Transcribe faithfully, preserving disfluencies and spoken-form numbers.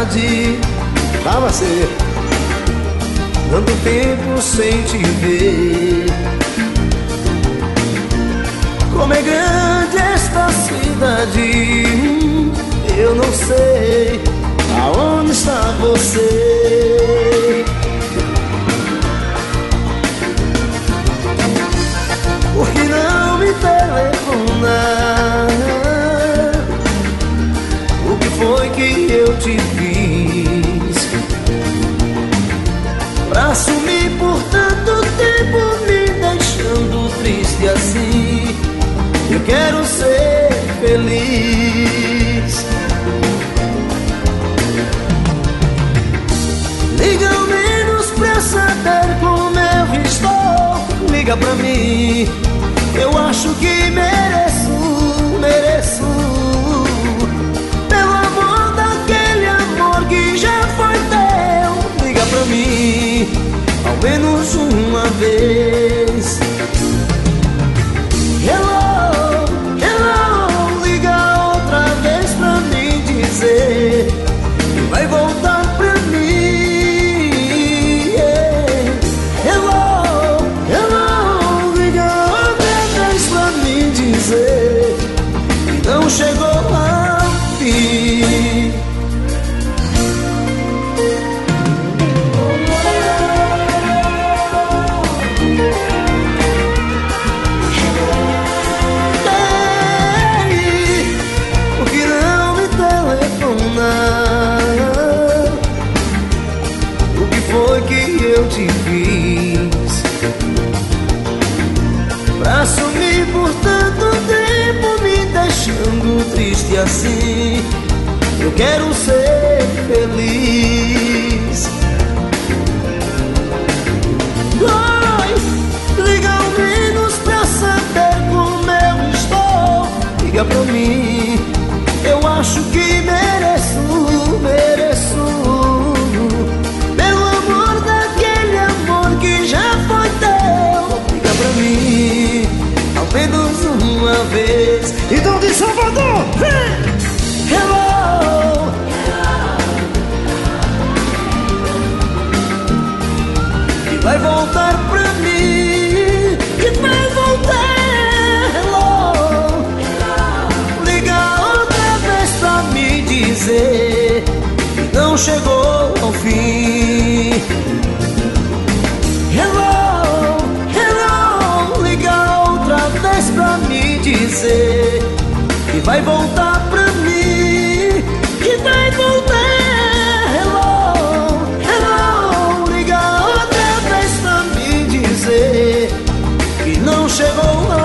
saudade. Tava ser tanto tempo sem te ver. Como é grande esta cidade, eu não sei aonde está você. Por que não me telefonar? O que foi que eu te fiz pra sumir por tanto tempo, me deixando triste assim? Eu quero ser feliz. Liga ao menos pra saber como eu estou. Liga pra mim, eu acho que mereço, mereço. Pelo amor daquele amor que já foi teu. Liga pra mim, ao menos uma vez. Hello, hello, liga outra vez pra me dizer que vai voltar pra mim. Yeah. Hello, hello, liga outra vez pra me dizer que não chegou ao fim. O que foi que eu te fiz pra sumir por tanto tempo, me deixando triste assim? Eu quero ser feliz. Vai, liga ao menos pra saber como eu estou. Liga pra mim, eu acho que mereço, mereço. Pelo amor daquele amor que já foi teu. Liga pra mim, ao menos uma vez. Então de Salvador, vem! Hello, que vai voltar pra mim, que vai voltar. Dizer que não chegou ao fim. Hello, hello, liga outra vez pra me dizer que vai voltar pra mim, que vai voltar. Hello, hello, liga outra vez pra me dizer que não chegou ao